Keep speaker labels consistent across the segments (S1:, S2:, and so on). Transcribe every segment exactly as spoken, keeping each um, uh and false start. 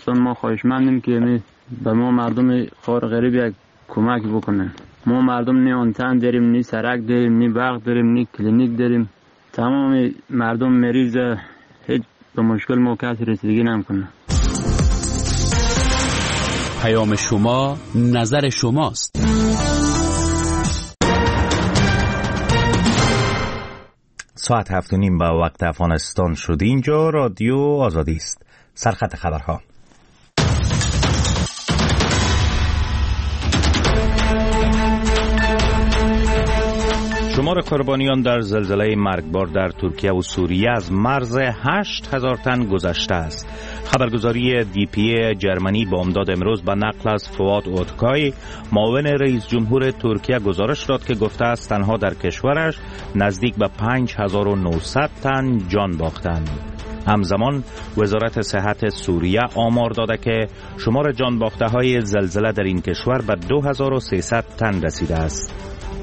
S1: افغانستان ما خواهشمندیم که می به ما مردم خار غریب یک کمک بکنه. ما مردم نی آنتن داریم، نی سرک داریم، نی برق داریم، نی کلینیک داریم. تمام مردم مریض، هیچ به مشکل ما کسی رسیدگی نمیکنه.
S2: پیام شما نظر شماست.
S3: ساعت هفت و نیم به وقت افغانستان شد. اینجا رادیو آزادی است. سرخط خبرها. شمار قربانیان در زلزله مرگبار در ترکیه و سوریه از مرز هشت هزار تن گذشته است. خبرگزاری دی پی جرمنی با امداد امروز به نقل از فواد اوتکای معاون رئیس جمهور ترکیه گزارش داد که گفته است تنها در کشورش نزدیک به پنج هزار و نهصد تن جان باختند. همزمان وزارت صحت سوریه آمار داده که شمار جان باخته های زلزله در این کشور به دو هزار و سیصد تن رسیده است.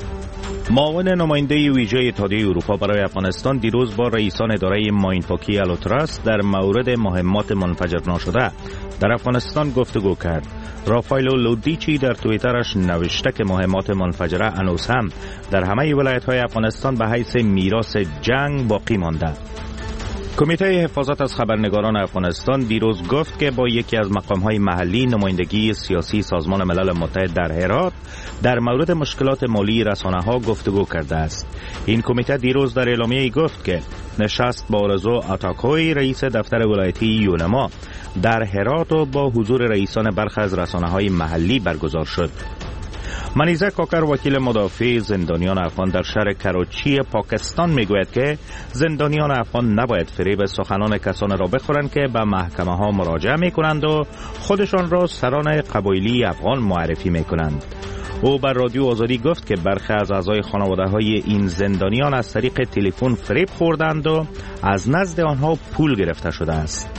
S3: معاون نماینده ویژه اتحادیه اروپا برای افغانستان دیروز با رئیسان اداره ماینپاکی الوتراس در مورد مهمات منفجر ناشده در افغانستان گفتگو کرد. رافائلو لودیچی در توییترش نوشته که مهمات منفجره هنوز هم در همه ولایت‌های افغانستان به حیث میراث جنگ باقی مانده. کمیته حفاظت از خبرنگاران افغانستان دیروز گفت که با یکی از مقام‌های محلی نمایندگی سیاسی سازمان ملل متحد در هرات در مورد مشکلات مالی رسانه‌ها گفتگو کرده است. این کمیته دیروز در اعلامیه‌ای گفت که نشست با آرزو آتاکوی رئیس دفتر ولایتی یونما در هرات و با حضور رئیسان برخی از رسانه‌های محلی برگزار شد. منیزه کاکر وکیل مدافع زندانیان افغان در شهر کراچی پاکستان میگوید که زندانیان افغان نباید فریب سخنان کسانی را بخورند که به محکمه ها مراجعه میکنند و خودشان را سران قبایلی افغان معرفی میکنند. او بر رادیو آزادی گفت که برخی از اعضای خانواده های این زندانیان از طریق تلفن فریب خوردند و از نزد آنها پول گرفته شده است.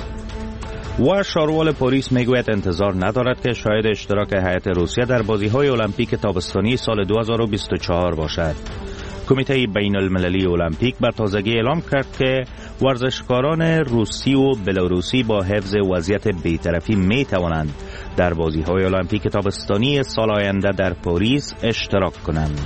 S3: و شاروال پاریس میگوید انتظار ندارد که شاهد اشتراک هیئت روسیه در بازی‌های المپیک تابستانی سال دو هزار و بیست و چهار باشد. کمیته بین المللی المپیک بر تازگی اعلام کرد که ورزشکاران روسی و بلاروسی با حفظ وضعیت بی‌طرفی می توانند در بازی‌های المپیک تابستانی سال آینده در پاریس اشتراک کنند.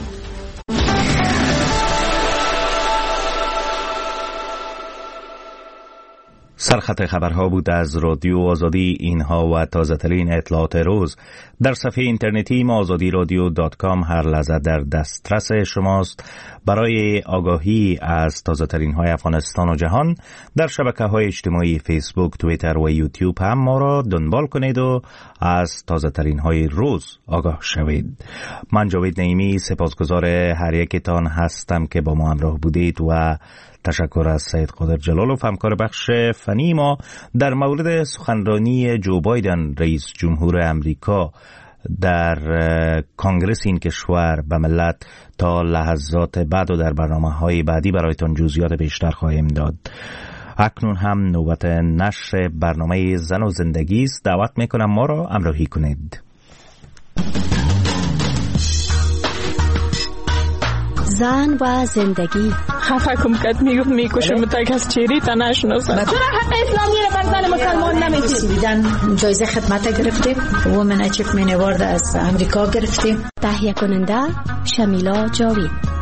S3: سرخط خبرها بود از رادیو آزادی. اینها و تازه ترین اطلاعات روز در صفحه اینترنتی ما آزادی رادیو دات کام هر لحظه در دسترس شماست. برای آگاهی از تازه ترین های افغانستان و جهان در شبکه های اجتماعی فیسبوک، توییتر و یوتیوب هم ما را دنبال کنید و از تازه ترین های روز آگاه شوید. من جاوید نعیمی سپاسگزار هر یکتان هستم که با ما همراه بودید و تشکر از سید قادر جلالوف همکار بخش فنی ما در مورد سخنرانی جو بایدن رئیس جمهور امریکا در کنگرس این کشور به ملت. تا لحظات بعد و در برنامه‌های بعدی برایتان جزئیات بیشتر خواهیم داد. اکنون هم نوبت نشر برنامه زن و زندگی است. دعوت میکنم ما را همراهی کنید.
S4: زن و زندگی.
S5: خفه کم کد میگفت میکشم تا کس چیری تا نشناسم.
S4: چرا حق اسلامی رو بر زن مسلمان نمیدید؟ جایزه خدمت گرفتیم. وومن اچیومنت اوارد از امریکا گرفتیم. تهیه کننده شمیلا جاوید.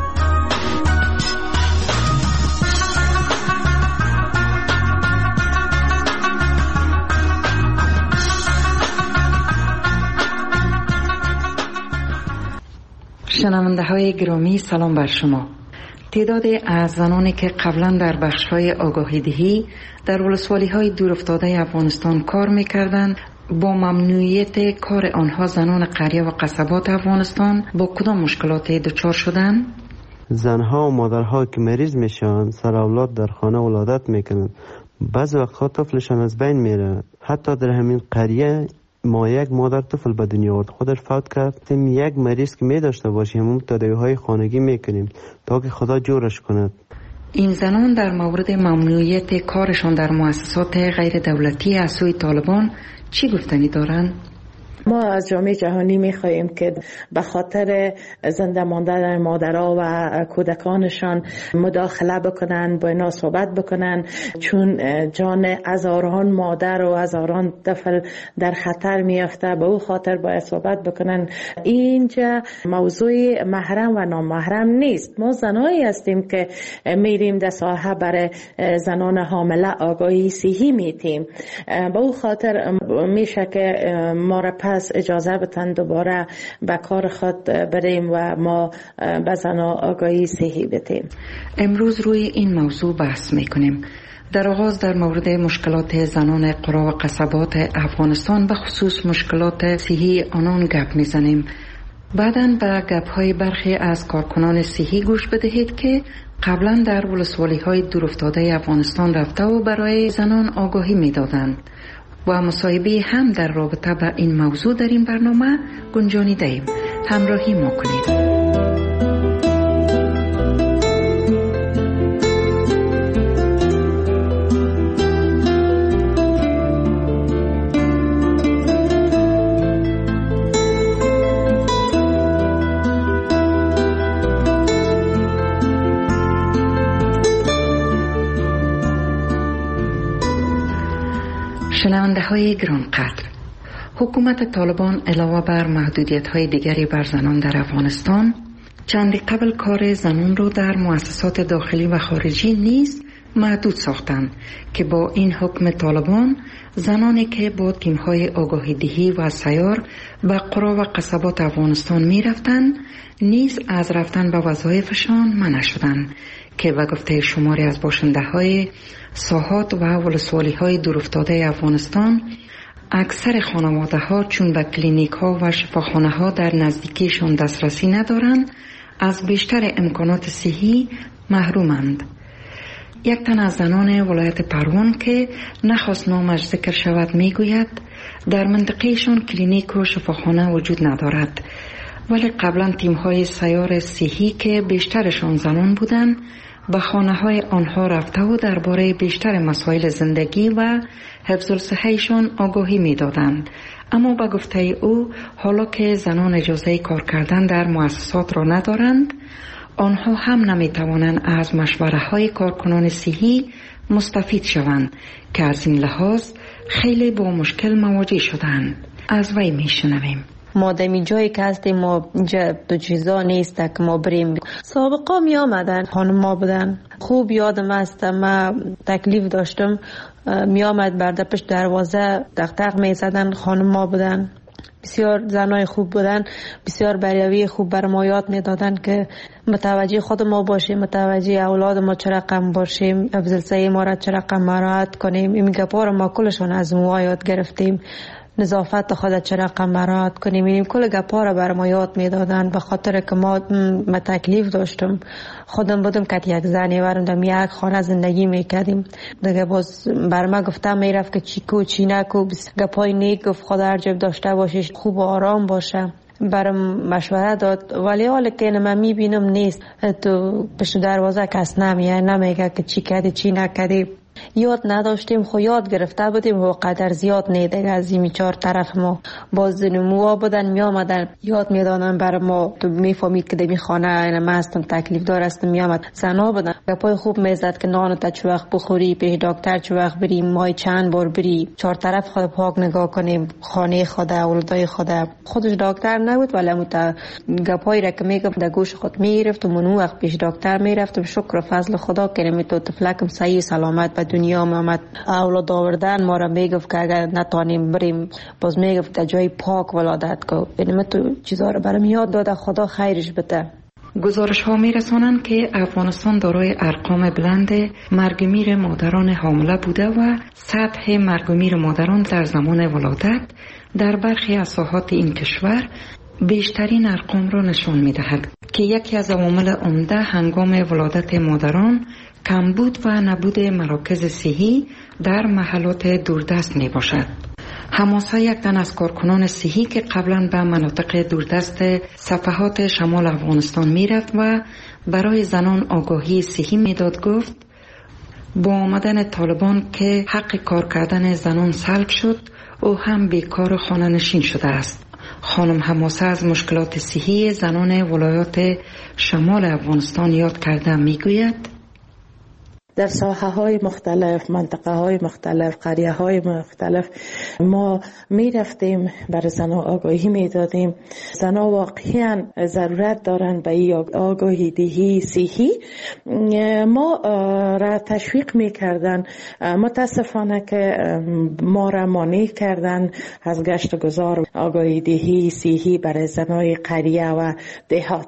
S6: شنونده های گرامی سلام بر شما. تعدادی از زنانی که قبلا در بخش‌های آگاهی دهی در ولسوالی‌های دورافتاده افغانستان کار می‌کردند، با ممنوعیت کار آنها زنان قریه و قصبات افغانستان با کدام مشکلاتی دچار شدند؟
S7: زنها و مادرها که مریض میشن، سر اولاد در خانه ولادت میکنن، بعضی وقتها طفلشان از بین میره. حتی در همین قریه ما یک مادر طفل به دنیا آورد، خودش فوت کرد. تیم یک مریض که می داشته باشیم همون تداوی‌های خانگی میکنیم تا که خدا جورش کند.
S6: این زنان در مورد ممنوعیت کارشان در مؤسسات غیر دولتی از سوی طالبان چی گفتنی دارند؟
S5: ما از جامعه جهانی می‌خواهیم که به خاطر زنده ماندن مادرها و کودکانشان مداخله بکنن، با اینا صحبت بکنن، چون جان هزاران مادر و هزاران طفل در خطر میافته. به او خاطر باید صحبت بکنن. اینجا موضوع محرم و نامحرم نیست. ما زنایی هستیم که میریم در ساحه برای زنان حامله آگاهی صحی میتیم. به او خاطر میشه که ما را پس اجازه بتن دوباره به کار خود بریم و ما به زنان آگاهی صحی بدیم.
S6: امروز روی این موضوع بحث میکنیم. در آغاز در مورد مشکلات زنان قرى و قصبات افغانستان به خصوص مشکلات صحی آنان گپ میزنیم. بعداً به گپ‌های برخی از کارکنان صحی گوش بدهید که قبلا در ولسوالی‌های دورافتاده افغانستان رفته و برای زنان آگاهی میدادند و مصاحبه هم در رابطه با این موضوع در این برنامه گنجانیده ایم. همراهی ما کنید. شنونده های گرانقدر، حکومت طالبان علاوه بر محدودیت های دیگری بر زنان در افغانستان، چندی قبل کار زنان رو در مؤسسات داخلی و خارجی نیز محدود ساختند که با این حکم طالبان زنانی که با تیم های آگاهی دهی و سیار به قرى و قصبات افغانستان می رفتند نیز از رفتن به وظایفشان منع شدند که به گفته شماری از باشنده های ساحات و ولسوالی های دورافتاده افغانستان اکثر خانواده ها چون به کلینیک ها و شفاخانه ها در نزدیکیشان دسترسی ندارند از بیشتر امکانات صحی محرومند. یک تن از زنان ولایت پروان که نخواست نامش ذکر شود میگوید در منطقهشان کلینیک و شفاخانه وجود ندارد، ولی قبلا تیم های سیار صحی که بیشترشان زنان بودند به خانه های آنها رفته و درباره بیشتر مسائل زندگی و حفظ الصحهشان آگاهی می دادند. اما به گفته او حالا که زنان اجازه کار کردن در مؤسسات را ندارند، آنها هم نمی توانند از مشوره های کارکنان صحی مستفید شوند که از این لحاظ خیلی با مشکل مواجه شدند. از وی می شنویم.
S8: ما دمی جایی که هستیم ما اینجا دو چیزا نیست که ما بریم. سابقا می آمدن خانم ما بودن، خوب یادم است ما تکلیف داشتم می آمد برده پشت دروازه دق دق می زدن، خانم ما بودن، بسیار زنای خوب بودن، بسیار بریاوی خوب بر ما یاد می دادن که متوجه خود ما باشیم، متوجه اولاد ما چه رقم باشیم، افضل ما را چه رقم مراعات کنیم. این گپا رو ما کلشون از ما یاد گرفتیم. نظافت خود چه رقم مراعات کنیم. این کل گپا را بر ما یاد میدادن به خاطر که ما ما تکلیف داشتم. خودم بودم که یک زنی ورم در یک خانه زندگی میکردیم. دیگه باز بر ما گفتم میرفت که چی کو چی نکو، گپای نیک گفت خدا هر جب داشته باشیش خوب و آرام باشه. برام مشوره داد، ولی حالا که من میبینم نیست، تو پشت دروازه کس نمیه نمیگه که چی کردی چی نکردی. یاد نداشتیم، خو یاد گرفته بودیم و قدر زیاد نیده از این چهار طرف ما باز نموها بودن می آمدن یاد می دادن بر ما. تو می فهمید که در این خانه من هستم تکلیف دار هستم. می آمد زنا بودن گپای خوب می زد که نانو تا چه وقت بخوری، به دکتر چه وقت بریم، مای چند بار بری، چهار طرف خود پاک نگاه کنیم، خانه خود اولادای خود. خودش دکتر نبود ولی مت گپای را که می گفت در گوش خود می گرفت و منو وقت پیش دکتر می رفت. شکر و فضل خدا که می تو طفلکم صحیح سلامت دنیا آمد. اولاد آوردن ما را میگفت که اگر نتانیم بریم باز میگفت که جای پاک ولادت کو. یعنی تو چیزا رو برام یاد داده، خدا خیرش بده.
S6: گزارش ها می رسانند که افغانستان دارای ارقام بلند مرگ میر مادران حامله بوده و سطح مرگ میر مادران در زمان ولادت در برخی از ساحات این کشور بیشترین ارقام را نشان می دهد که یکی از عوامل عمده هنگام ولادت مادران کمبود و نبود مراکز صحی در محلات دوردست می باشد. حماسه یک تن از کارکنان صحی که قبلا به مناطق دوردست صفحات شمال افغانستان می رفت و برای زنان آگاهی صحی می داد گفت با آمدن طالبان که حق کار کردن زنان سلب شد، او هم بیکار خانه نشین شده است. خانم حماسه از مشکلات صحی زنان ولایات شمال افغانستان یاد کرده میگوید
S5: در ساحه های مختلف، منطقه های مختلف، قریه های مختلف ما می رفتیم برای زنها آگاهی می دادیم. زنها واقعا ضرورت دارن به این آگاهی دهی صحی. ما را تشویق می کردن. متاسفانه که ما را مانع کردن از گشت گذار آگاهی دهی صحی برای زنهای قریه و دهات.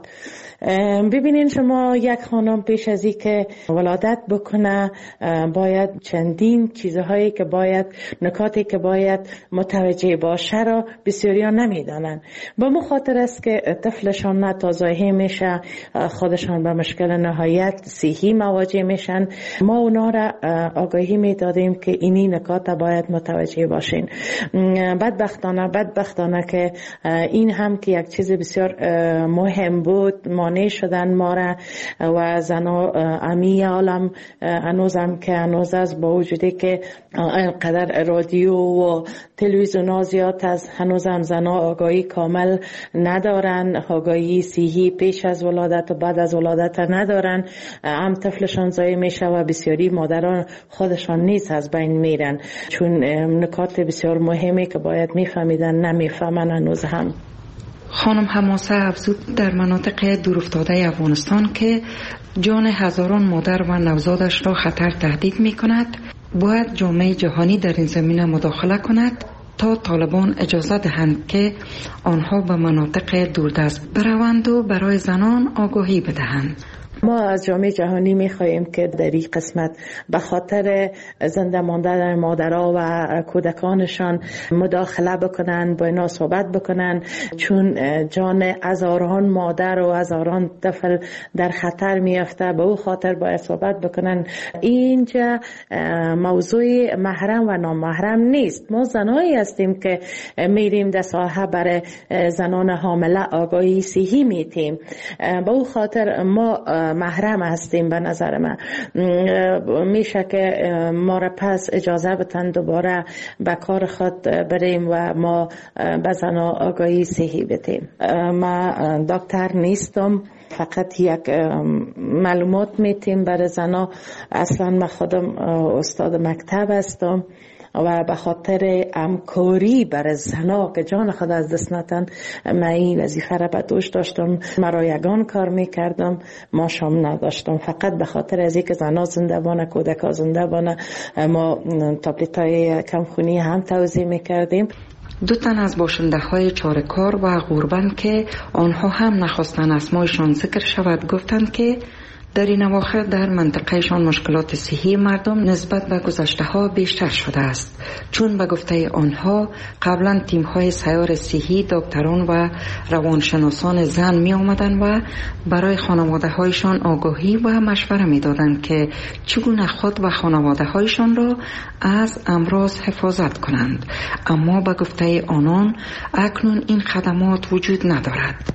S5: ببینین شما یک خانم پیش از این که ولادت بکنه باید چندین چیزهایی که باید نکاتی که باید متوجه باشه را بسیاریا نمیدانن. به مخاطر است که طفلشان نتازاهی میشه، خودشان به مشکل نهایت صحی مواجه میشن. ما اونا را آگاهی میدادیم که اینی نکات باید متوجه باشین. بدبختانه بدبختانه که این هم که یک چیز بسیار مهم بود مانع شدن ما را و زنها امی عالم هنوزم که هنوز است با وجودی که اینقدر رادیو و تلویزیون زیاد از هنوزم زنها آگاهی کامل ندارن، آگاهی صحی پیش از ولادت و بعد از ولادت ندارن. هم طفلشان ضایع میشه و بسیاری مادران خودشان نیز از بین میرن چون نکات بسیار مهمی که باید میفهمیدن نمیفهمن هنوز هم.
S6: خانم حماسه افزود در مناطق دورافتاده افغانستان که جان هزاران مادر و نوزادش را خطر تهدید می کند، باید جامعه جهانی در این زمینه مداخله کند تا طالبان اجازه دهند که آنها به مناطق دوردست بروند و برای زنان آگاهی بدهند.
S5: ما از جامعه جهانی می‌خواهیم که در این قسمت به خاطر زنده ماندن مادرها و کودکانشان مداخله بکنن، با اینا صحبت بکنن چون جان هزاران مادر و هزاران طفل در خطر میافته. به او خاطر باید صحبت بکنن. اینجا موضوع محرم و نامحرم نیست. ما زنایی هستیم که میریم در ساحه برای زنان حامله آگاهی صحی میتیم. به او خاطر ما محرم هستیم. به نظر من میشه که ما را پس اجازه بتن دوباره به کار خود بریم و ما به زنها آگاهی صحی بدیم. من دکتر نیستم، فقط یک معلومات میتیم برای زنها. اصلا من خودم استاد مکتب هستم و به خاطر همکاری برای زنها که جان خود از دست ندن من این وظیفه را به دوش داشتم. مرا یگان کار میکردم، ما شام نداشتم. فقط به خاطر از اینکه زنها زنده بانه، کودکا زنده بانه، ما تابلت های کمخونی هم توزیع میکردیم.
S6: دو تن از باشنده های چارکار و غوربند که آنها هم نخواستن اسمایشان ذکر شود گفتند که در این اواخر در منطقهشان مشکلات صحی مردم نسبت به گذشته ها بیشتر شده است، چون به گفته آنها قبلا تیم های سیار صحی، دکتران و روانشناسان زن می آمدن و برای خانواده هایشان آگاهی و مشوره می دادن که چگونه خود و خانواده هایشان را از امراض حفاظت کنند. اما به گفته آنان اکنون این خدمات وجود ندارد.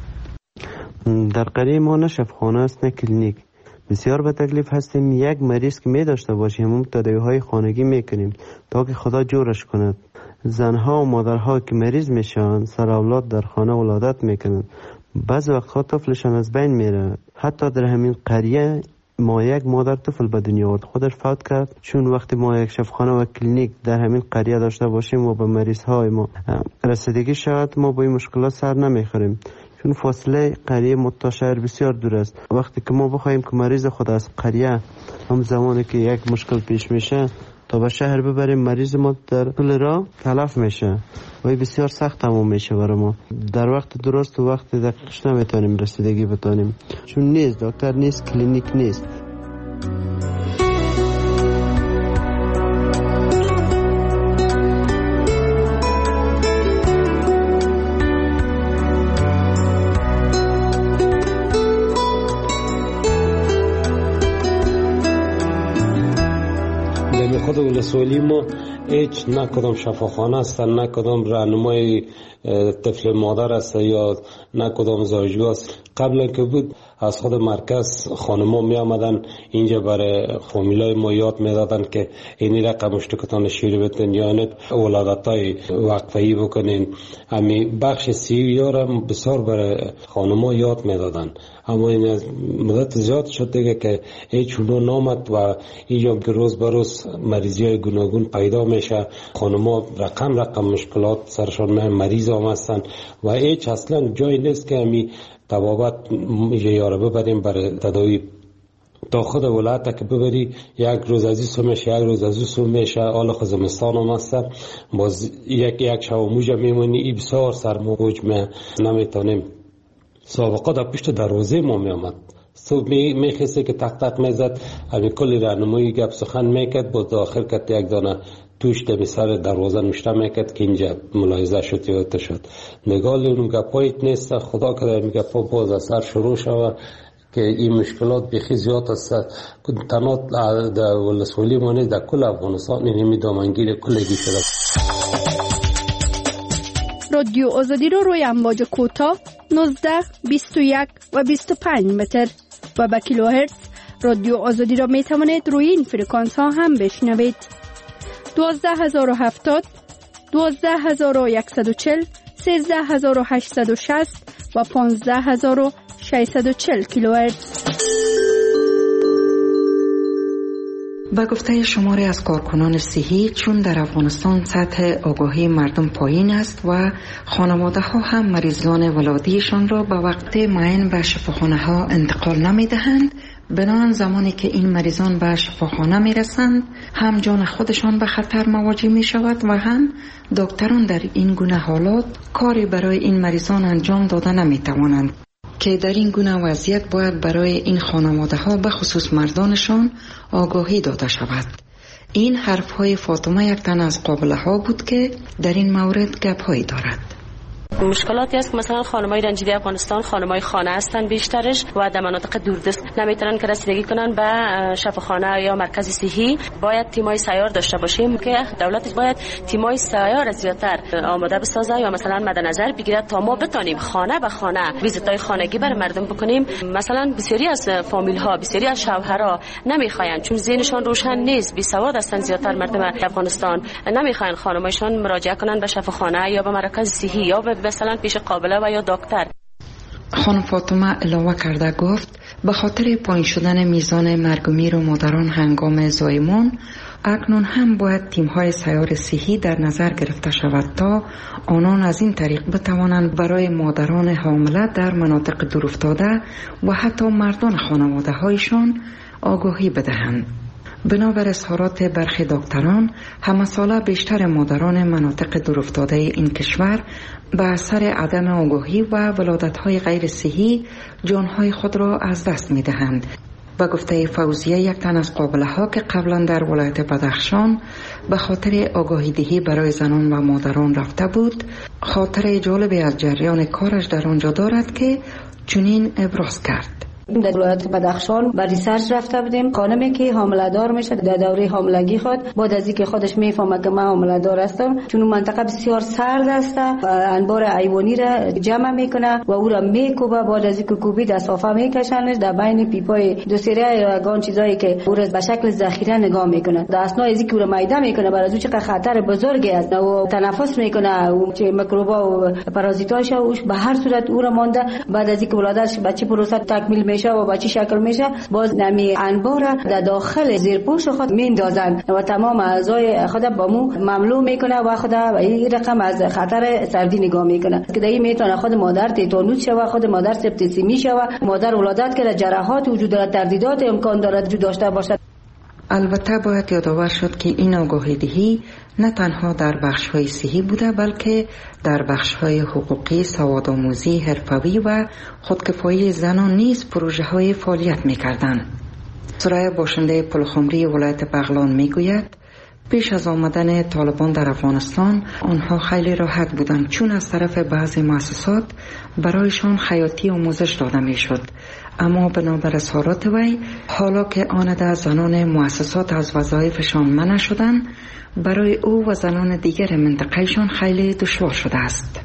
S7: در قریه ما نه شفاخانه است نه کلینیک. بسیار به تکلیف هستیم یک مریض که می داشته باشیم هم تداوی‌های خانگی میکنیم تا که خدا جورش کند. زنها و مادرها که مریض میشن سر اولاد در خانه ولادت میکنند. بعض وقتها طفلشان از بین میره. حتی در همین قریه ما یک مادر طفل به دنیا آورد، خودش فوت کرد چون وقتی ما یک شفاخانه و کلینیک در همین قریه داشته باشیم و به مریض های ما رسیدگی شود ما با این مشکلات سر نمیخوریم چون فاصله قریه تا شهر بسیار دور است. وقتی که ما بخوایم که مریض خود از قریه هم زمانی که یک مشکل پیش میشه تا به شهر ببریم مریض ما در طول راه تلف میشه و بسیار سخت تمام میشه برای ما. در وقت درست و وقت دقیقش نمیتونیم رسیدگی بتونیم چون نیست دکتر نیست، کلینیک نیست.
S9: خود ولسوالی ما هیچ نه کدام شفاخانه است، نه کدام راهنمای طفل مادر است یا نه کدام زایجگاه است. قبلا که بود از خود مرکز خانما می آمدن اینجا برای فامیلای ما یاد می دادن که اینی رقم اشتکتان شیر بتن یا نه ولادت های وقفه‌ای بکنین. امی بخش سیوی را بسیار برای خانما یاد می دادن، اما این از مدت زیاد شد دیگه که هیچ اونو نامد و اینجا که روز به روز مریضی های گوناگون پیدا میشه. خانما رقم رقم مشکلات سرشان مریض هم هستن و هیچ اصلا جای نیست که امی طبابت یاره ببریم برای تداوی. تا خود ولایت که ببری یک روز از این سو میشه، یک روز از اون سو میشه. حالا خزمستان هم هست، باز یک یک شب موجه میمونی. ای بسیار سرموج می نمیتونیم. سابقه در پشت دروازه ما میامد، صبح می میخیسه که تق تق میزد، همین کلی راهنمایی گپ سخن میکرد. باز آخر کت یک دانه توش دمی سر دروازه نوشته میکرد که اینجا ملاحظه شد یا تا شد. نگاه اون گپایت نیست. خدا کرده این گپا باز از سر شروع شود که این مشکلات بخی زیاد است. تنها در ولسوالی ما نیست، در کل افغانستان این همی دامنگیر کلگی شده.
S10: رادیو آزادی رو روی امواج کوتاه نوزده، بیست و یک و بیست و پنج متر و با کیلوهرتز رادیو آزادی را می توانید روی این فرکانس ها هم بشنوید. دوازده هزار و هفتاد، دوازده هزار و صد و چهل، سیزده هزار و هشتصد و شصت و پانزده هزار و ششصد و چهل کیلوهرتز.
S6: به گفته شماری از کارکنان صحی، چون در افغانستان سطح آگاهی مردم پایین است و خانواده ها هم مریضان ولادیشان را به وقت معین به شفاخانه ها انتقال نمی دهند، بنابراین زمانی که این مریضان به شفاخانه می رسند هم جان خودشان به خطر مواجه می شود و هم دکتران در این گونه حالات کاری برای این مریضان انجام داده نمی توانند که در این گونه وضعیت باید برای این خانواده ها به خصوص مردانشان آگاهی داده شود. این حرف های فاطمه یک تن از قابله ها بود که در این مورد گپ هایی دارد.
S11: مشکلاتی است که مثلا خانمای رنجیده افغانستان خانمای خانه هستن بیشترش و در مناطق دوردست نمیتونن که رسیدگی کنن به شفاخانه یا مرکز صحی. باید تیمای سیار داشته باشیم که دولت باید تیمای سیار زیاتر آماده بسازه یا مثلا مد نظر بگیره تا ما بتونیم خانه به خانه ویزیتای خانگی برای مردم بکنیم. مثلا بسیاری از فامیل ها، بسیاری از شوهرها نمیخواین، چون ذهنشان روشن نیست، بی سواد هستن زیاتر مردم افغانستان، نمیخواین خانمایشان مراجعه کنن به شفاخانه یا به مرکز صحی یا به مثلا پیش قابله و یا دکتر.
S6: خانم فاطمه علاوه کرده گفت به خاطر پایین شدن میزان مرگ و میر و مادران هنگام زایمان اکنون هم باید تیم‌های سیار صحی در نظر گرفته شود تا آنان از این طریق بتوانند برای مادران حامله در مناطق دورافتاده و حتی مردان خانواده‌هایشان آگاهی بدهند. بنابر اظهارات برخی دکتران، همه ساله بیشتر مادران مناطق دورافتاده این کشور به اثر عدم آگاهی و ولادت‌های غیر صحی جان‌های خود را از دست می‌دهند. به گفته فوزیه یک تن از قابله ها که قبلا در ولایت بدخشان به خاطر آگاهی دهی برای زنان و مادران رفته بود، خاطر جالبی از جریان کارش در آنجا دارد که چنین ابراز کرد.
S12: در ولایت بدخشان بر ریسرچ رفته بودیم. خانمی که حامله دار میشه در دوره حاملگی خود بعد از اینکه خودش میفهمه که من حامله دار هستم، چون منطقه بسیار سرد است، انبار حیوانی را جمع میکنه و او را میکوبه. بعد از اینکه کوبید از صافه میکشنش در بین پیپای دو سری یا گان چیزایی که او را به شکل ذخیره نگاه میکنه. در اثناء از اینکه او را میده میکنه، برای از چقدر خطر بزرگی است و تنفس میکنه و چه میکروبا و پارازیتاش اوش به هر صورت او را مانده. بعد از اینکه ولادتش بچه پروسه تکمیل میشه و با چی شکل میشه، باز نمی انبار در داخل زیرپوش خود میندازن و تمام اعضای خود با مو مملو میکنه و خود این رقم از خطر سردی نگاه میکنه که دیگه میتونه خود مادر تیتانوس شوه، خود مادر سپتیسیمی شوه، مادر ولادت که جراحات وجود داره، تردیدات امکان داره وجود داشته باشه.
S6: البته باید یادآور شد که این آگاهی دهی نه تنها در بخش‌های صحی بوده، بلکه در بخش‌های حقوقی، سوادآموزی، حرفوی و خودکفایی زنان نیز پروژه‌های فعالیت می‌کردند. سرای باشنده پلخمری ولایت بغلان می‌گوید پیش از آمدن طالبان در افغانستان آنها خیلی راحت بودند، چون از طرف بعضی مؤسسات برایشان خیاطی آموزش داده می شد. اما بنابر اظهارات وی، حالا که آنده زنان مؤسسات از وظایفشان منع شدند، برای او و زنان دیگر منطقهشان خیلی دشوار شده است.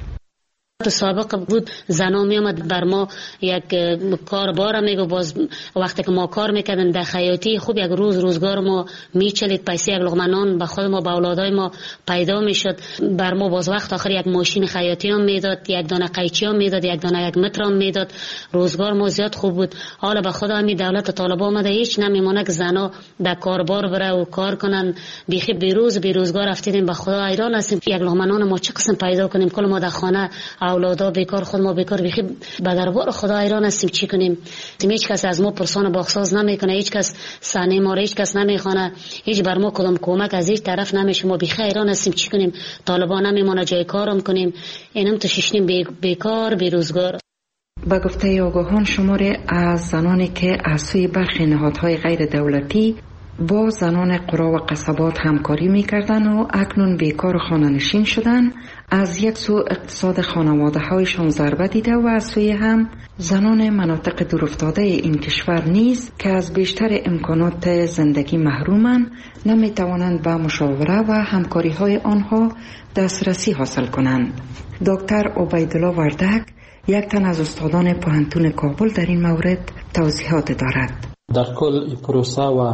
S13: تو سابق بود زنا می آمد بر ما یک کار بار میگو، باز وقتی که ما کار میکردن در خیاطی خوب یک روز روزگار ما میچلید، پیسه یک لقمه نان به خود ما به اولادای ما پیدا میشد. بر ما باز وقت آخر یک ماشین خیاطی هم میداد، یک دانه قیچی هم میداد، یک دانه یک متر هم میداد. روزگار ما زیاد خوب بود. حالا به خدا همین دولت طالب آمده هیچ نمیمونه که زنا در کاربار بره و کار کنن. بیخی بیروز بیروزگار افتیدیم، به خدا حیران هستیم یک لقمه نان ما چه قسم پیدا کنیم. کل ما در خانه اولادا بیکار، خود ما بیکار، بیخی به دربار خدا حیران هستیم چی کنیم. هیچ کس از ما پرسان باخساز نمیکنه، هیچ کس سنه ما را هیچ کس نمیخونه، هیچ بر ما کدام کمک از هیچ طرف نمیشه. ما بیخی حیران هستیم چی کنیم. طالبان نمیمونه جای کارم کنیم، اینم تو ششنیم بیکار بیروزگار.
S6: با گفته آگاهان شماری از زنانی که از سوی برخی نهادهای غیر دولتی با زنان قرا و قصبات همکاری می‌کردند و اکنون بیکار و خانه‌نشین شدند، از یک سو اقتصاد خانواده‌هایشان ضربه دیده و از سوی هم زنان مناطق دورافتاده این کشور نیز که از بیشتر امکانات زندگی محرومند نمی‌توانند به مشاوره و همکاری‌های آنها دسترسی حاصل کنند. دکتر عبیدالله وردک، یک تن از استادان پوهنتون کابل، در این مورد توضیحات دارد.
S14: در کل این پروسه و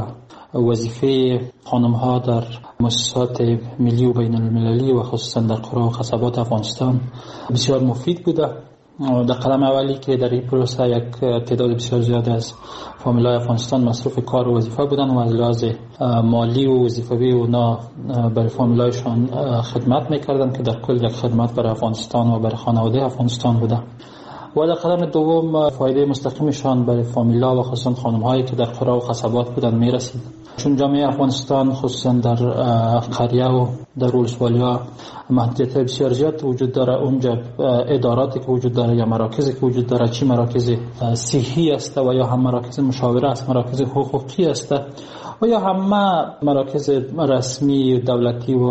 S14: وظیفه خانم ها در مؤسسات ملی و بین المللی و خصوصا در قرى و قصبات افغانستان بسیار مفید بوده. در قدم اولی که در این پروسه یک تعداد بسیار زیاد از فامیلای افغانستان مصروف کار و وظیفه بودن و از لحاظ مالی و وظیفوی اونا برای فامیلایشان خدمت میکردن که در کل یک خدمت برای افغانستان و برای خانواده افغانستان بوده. و در قدم دوم فایده مستقیمشان برای فامیلا و خصوصا خانم‌هایی که در قرى و قصبات بودن میرسید، چون جامعه افغانستان خصوصا در قریه و در ولسوالی‌ها محدودیت بسیار زیاد وجود داره. اونجا اداراتی که وجود داره یا مراکزی که وجود داره، چی مراکز صحی است و یا هم مراکز مشاوره است، مراکز حقوقی است و یا همه مراکز رسمی دولتی و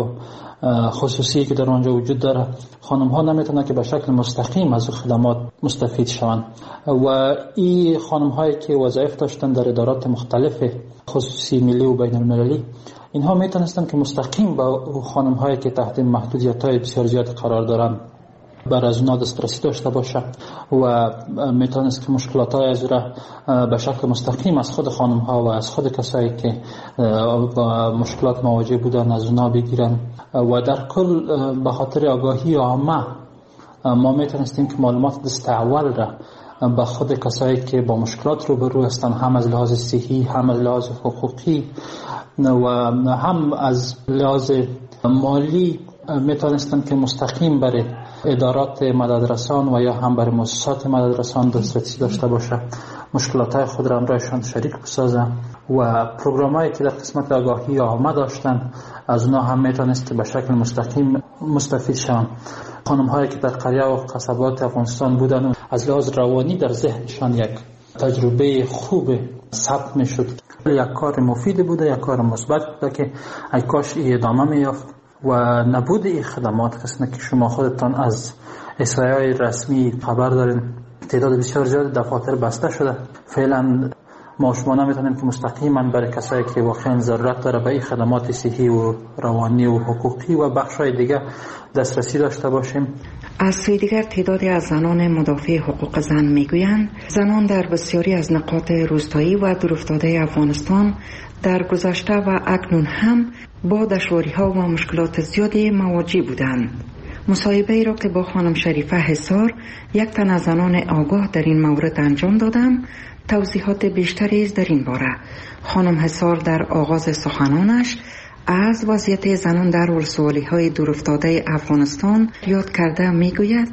S14: خصوصی که در آنجا وجود داره، خانم ها نمیتونن که به شکل مستقیم از خدمات مستفید شوند. و این خانم هایی که وظایف داشتن در ادارات مختلف خصوصی ملی و بین المللی، اینها میتونستن که مستقیم با خانم هایی که تحت محدودیت های بسیار زیاد قرار دارن بر از اونا دسترسی داشته باشه و میتونست که مشکلات های از را به شکل مستقیم از خود خانم ها و از خود کسایی که با مشکلات مواجه بودن از اونا بگیرن. و در کل به خاطر آگاهی عامه ما میتونستیم که معلومات دست اول را به خود کسایی که با مشکلات روبرو هستند، هم از لحاظ صحی، هم از لحاظ حقوقی و هم از لحاظ مالی میتونستن که مستقیم برای ادارات مددرسان و یا هم برای مؤسسات مددرسان دسترسی داشته باشه، مشکلات خود را همراهشان شریک بسازن و پروگرامایی که در قسمت آگاهی عامه داشتن از اونها هم میتونست به شکل مستقیم مستفید شوند. خانم هایی که در قریه و قصبات افغانستان بودن از لحاظ روانی در ذهنشان یک تجربه خوب ثبت میشد. یک کار مفید بوده، یک کار مثبت بوده که ای کاش ادامه میافت و نبود این خدمات قسمه که شما خودتان از اسرائیل رسمی خبر دارین تعداد بسیار زیاد دفاتر بسته شده. فعلا ما شما نمیتونیم که مستقیما برای کسایی که واقعا ضرورت داره به این خدمات صحی و روانی و حقوقی و بخشای دیگه دسترسی داشته باشیم.
S6: از سوی دیگر تعدادی از زنان مدافع حقوق زن میگویند زنان در بسیاری از نقاط روستایی و دورافتاده افغانستان در گذشته و اکنون هم با دشواری‌ها و مشکلات زیادی مواجه بودند. مصاحبه ای را که با خانم شریفه حصار، یک تن از زنان آگاه در این مورد انجام دادم، توضیحات بیشتری در این باره. خانم حصار در آغاز سخنانش از وضعیت زنان در ولسوالی‌های دورافتاده افغانستان یاد کرده میگوید: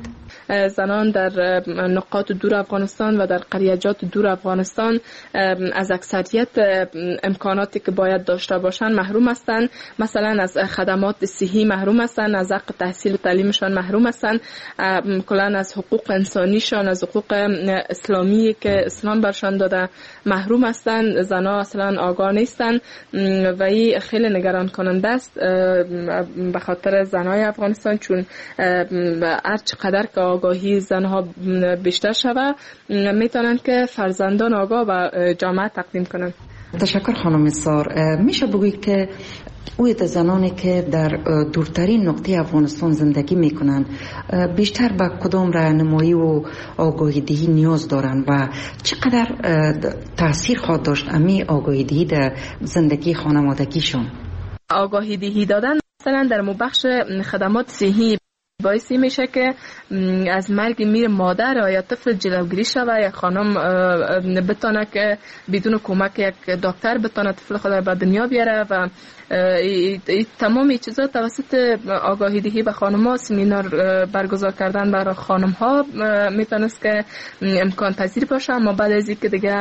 S15: زنان در نقاط دور افغانستان و در قریجات دور افغانستان از اکثریت امکاناتی که باید داشته باشند محروم هستند. مثلا از خدمات صحی محروم هستند، از حق تحصیل و تعلیمشان محروم هستند، کلا از حقوق انسانیشان، از حقوق اسلامی که اسلام برشان داده محروم هستند. زنها اصلا آگاه نیستند و این خیلی نگران کننده است به خاطر زنهای افغانستان، چون هر چقدر که آگاهی زنها بیشتر شود میتونن که فرزندان آگاه و جامعه تقدیم کنن.
S6: تشکر خانم سار. میشه بگویید که اوی زنانی که در دورترین نقطه افغانستان زندگی میکنن بیشتر به کدام راهنمایی و آگاهی دهی نیاز دارن و چقدر تاثیر خواهد داشت امی آگاهی دهی در زندگی خانوادگیشون؟
S15: آگاهی دهی دادن مثلا در بخش خدمات صحی باعثی میشه که از مرگ میر مادر یا طفل جلوگیری شود، یا خانم بتونه که بدون کمک یک دکتر بتونه طفل خود را به دنیا بیاره و ای ای تمام این چیزا توسط آگاهی دهی به خانم ها، سمینار برگزار کردن برای خانم ها میتونست که امکان پذیر باشه، اما بعد از اینکه دیگه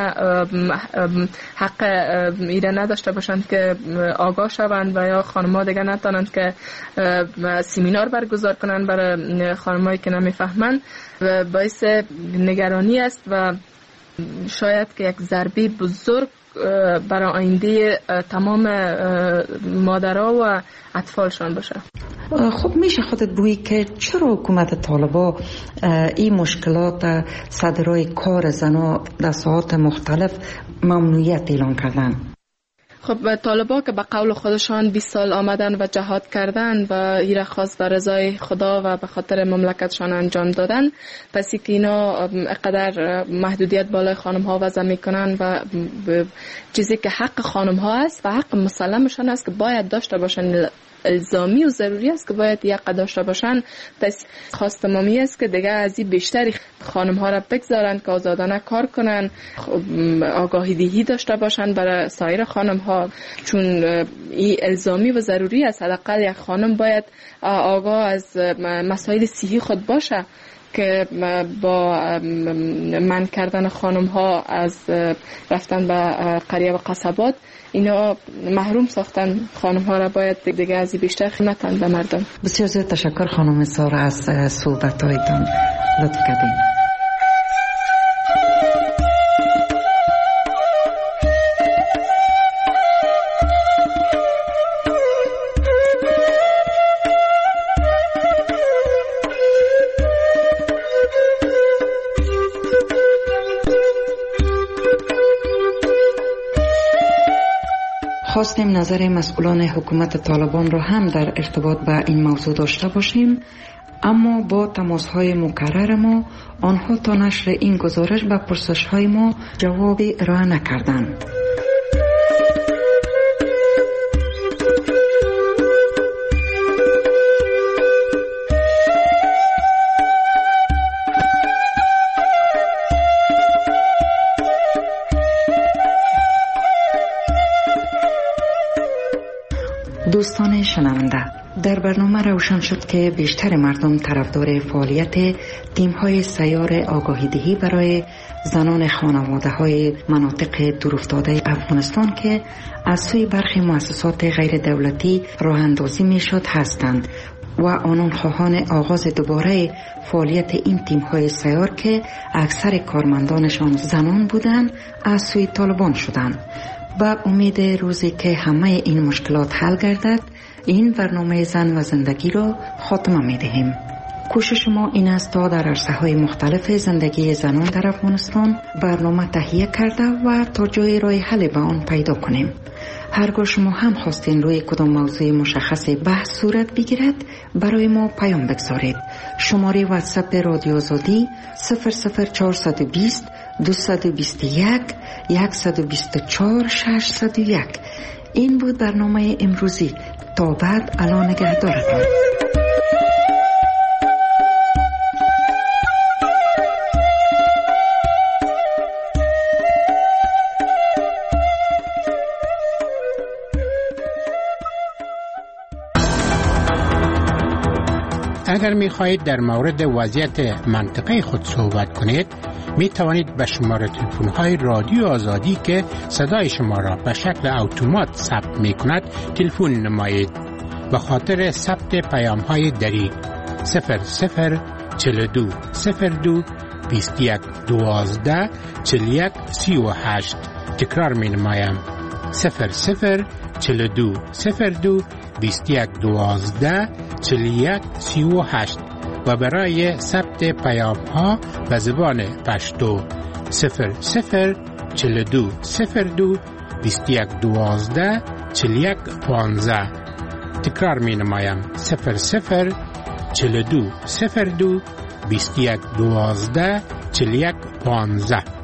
S15: حق ایره نداشته باشند که آگاه شوند و یا خانم ها دیگه نتونند که سمینار برگزار کنند برای خانم هایی که نمیفهمند، باعث نگرانی است و شاید که یک ضربه بزرگ برای آینده تمام مادرها و اطفالشان باشه.
S6: خب میشه خودت بگویی که چرا حکومت طالبا این مشکلات صدرای کار زنها در ساعات مختلف ممنوعیت اعلان کردن؟
S15: خب طالبا که به قول خودشان بیست سال آمدن و جهاد کردن و ایره خواست به رضای خدا و به خاطر مملکتشان انجام دادن، پس که اینا اقدر محدودیت بالای خانم ها وضع میکنن و چیزی که حق خانم ها است و حق مسلمشان است که باید داشته باشن، الزامی و ضروری است که باید یک داشته باشن. پس خواست مامی است که دیگه از این بیشتری خانم ها را بگذارن که آزادانه کار کنن، آگاهی دهی داشته باشن برای سایر خانم ها، چون این الزامی و ضروری است. حداقل یک خانم باید آگاه از مسائل صحی خود باشه که با منع کردن خانم ها از رفتن به قریه و قصبات اینا محروم ساختن خانم ها را، باید دیگه از بیشتر خدمتن به مردم.
S6: بسیار زیاد تشکر خانم سارا از صحبت هایتان، لطف کردین. خواستیم نظر مسئولان حکومت طالبان را هم در ارتباط با این موضوع داشته باشیم، اما با تماس‌های مکرر ما آنها تا نشر این گزارش به پرسش‌های ما جوابی ارائه نکردند. دوستان شنونده، در برنامه روشن شد که بیشتر مردم طرفدار فعالیت تیم‌های سیار آگاهی‌دهی برای زنان خانواده‌های مناطق دورافتاده افغانستان که از سوی برخی مؤسسات غیر دولتی راه اندازی می‌شد هستند و آنان خواهان آغاز دوباره فعالیت این تیم‌های سیار که اکثر کارمندانشان زنان بودند از سوی طالبان شدند. با امید روزی که همه این مشکلات حل گردد، این برنامه زن و زندگی را خاتمه می دهیم. کوشش ما این است تا در عرصه‌های مختلف زندگی زنان در افغانستان برنامه تهیه کرده و تا جای راه حل به آن پیدا کنیم. هرگاه شما هم خواستین روی کدام موضوع مشخص بحث صورت بگیرد، برای ما پیام بگذارید. شماره واتساپ رادیو آزادی صفر صفر چهارصد و بیست دویست و بیست و یک صد و بیست و چهار ششصد و یک. این بود برنامه امروزی. تا بعد، الان نگهدارتان.
S16: اگر می خواهید در مورد وضعیت منطقه خود صحبت کنید می توانید به شماره تلفن های رادیو آزادی که صدای شما را به شکل اتومات ثبت می کند تلفن نمایید. به خاطر ثبت پیام های دری صفر صفر چهل و دو صفر دو بیست و یک دوازده چهل و یک سی و هشت تکرار می نمایم صفر صفر چهل و دو صفر دو بیست و یک دوازده چهل و یک سی و هشت و برای ثبت پیام ها به زبان پشتو صفر صفر چهل و دو صفر دو بیست و یک دوازده چهل و یک پانزده تکرار می نمایم صفر صفر چهل و دو صفر دو بیست و یک دوازده چهل و یک پانزده.